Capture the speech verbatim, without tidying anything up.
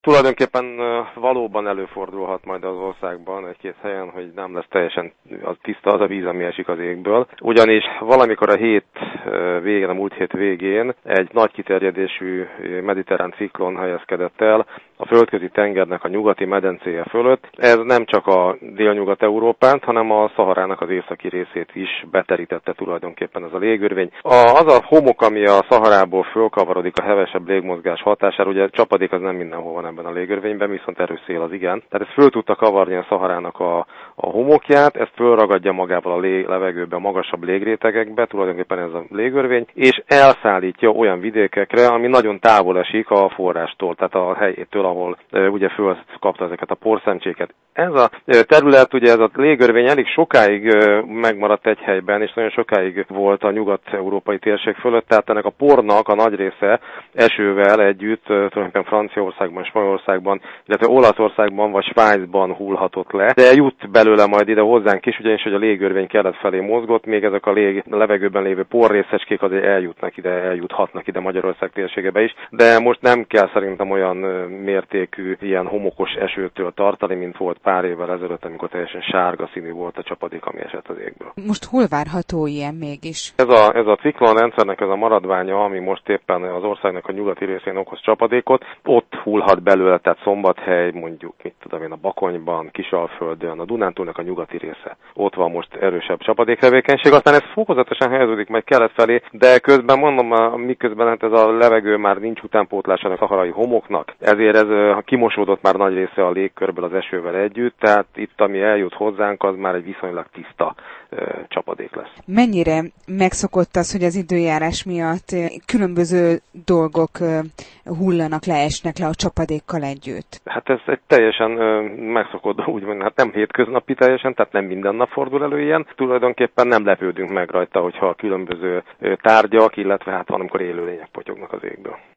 Tulajdonképpen valóban előfordulhat majd az országban egy-két helyen, hogy nem lesz teljesen az tiszta az a víz, ami esik az égből. Ugyanis valamikor a hét végén, a múlt hét végén egy nagy kiterjedésű mediterrán ciklon helyezkedett el a földközi tengernek a nyugati medencéje fölött. Ez nem csak a délnyugat-európát, hanem a Szaharának az északi részét is beterítette tulajdonképpen ez a légörvény. A, az a homok, ami a Szaharából fölkavarodik a hevesebb légmozgás hatására, ugye csapadék az nem mindenhol van ebben a légörvényben, viszont erős szél az igen. Tehát ez föl tudta kavarni a Szaharának a, a homokját, ezt fölragadja magával a lé, levegőbe, a magasabb légrétegekbe, tulajdonképpen ez a légörvény, és elszállítja olyan vidékekre, ami nagyon távol esik a forrástól, tehát a helyétől, ahol e, ugye fölkapta ezeket a porszemcséket. Ez a terület, ugye ez a légörvény elég sokáig e, megmaradt egy helyben, és nagyon sokáig volt a nyugat-európai térség fölött, tehát ennek a pornak a nagy része esővel együtt, e, tulajdonképpen Franciaországban, Spanyolországban, illetve Olaszországban vagy Svájcban hullhatott le, de jut belőle majd ide hozzánk is, ugyanis hogy a légörvény kelet felé mozgott, még ezek a lég, levegőben lévő porrészecskék azért eljutnak ide, eljuthatnak ide Magyarország térségebe is, de most nem kell szerintem olyan mértékű ilyen homokos esőtől tartani, mint volt pár évvel ezelőtt, amikor teljesen sárga színű volt a csapadék, ami esett az égből. Most hol várható ilyen mégis? Ez a, ez a ciklonrendszernek ez a maradványa, ami most éppen az országnak a nyugati részén okoz csapadékot, ott hullhat belőle, tehát Szombathely, mondjuk, mit tudom én, a Bakonyban, Kisalföldön, a Dunántúlnak a nyugati része. Ott van most erősebb csapadéktevékenység, aztán ez fokozatosan helyeződik majd kelet felé, de közben mondom, miközben hát ez a levegő már nincs utánpótlása a szaharai homoknak, ezért ez kimosódott már nagy része a légkörből az esővel együtt, tehát itt, ami eljut hozzánk, az már egy viszonylag tiszta ö, csapadék lesz. Mennyire megszokott az, hogy az időjárás miatt különböző dolgok hullanak le, esnek le a csapadékkal együtt? Hát ez egy teljesen ö, megszokott, úgymond, hát nem hétköznapi teljesen, tehát nem minden nap fordul elő ilyen. Tulajdonképpen nem lepődünk meg rajta, hogyha a különböző tárgyak, illetve hát van, amikor élőlények potyognak az égből.